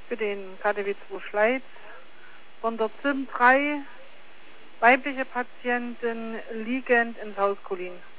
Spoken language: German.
für den KDW 2 Schleiz. Von dort sind 3 weibliche Patienten liegend ins Haus Collin.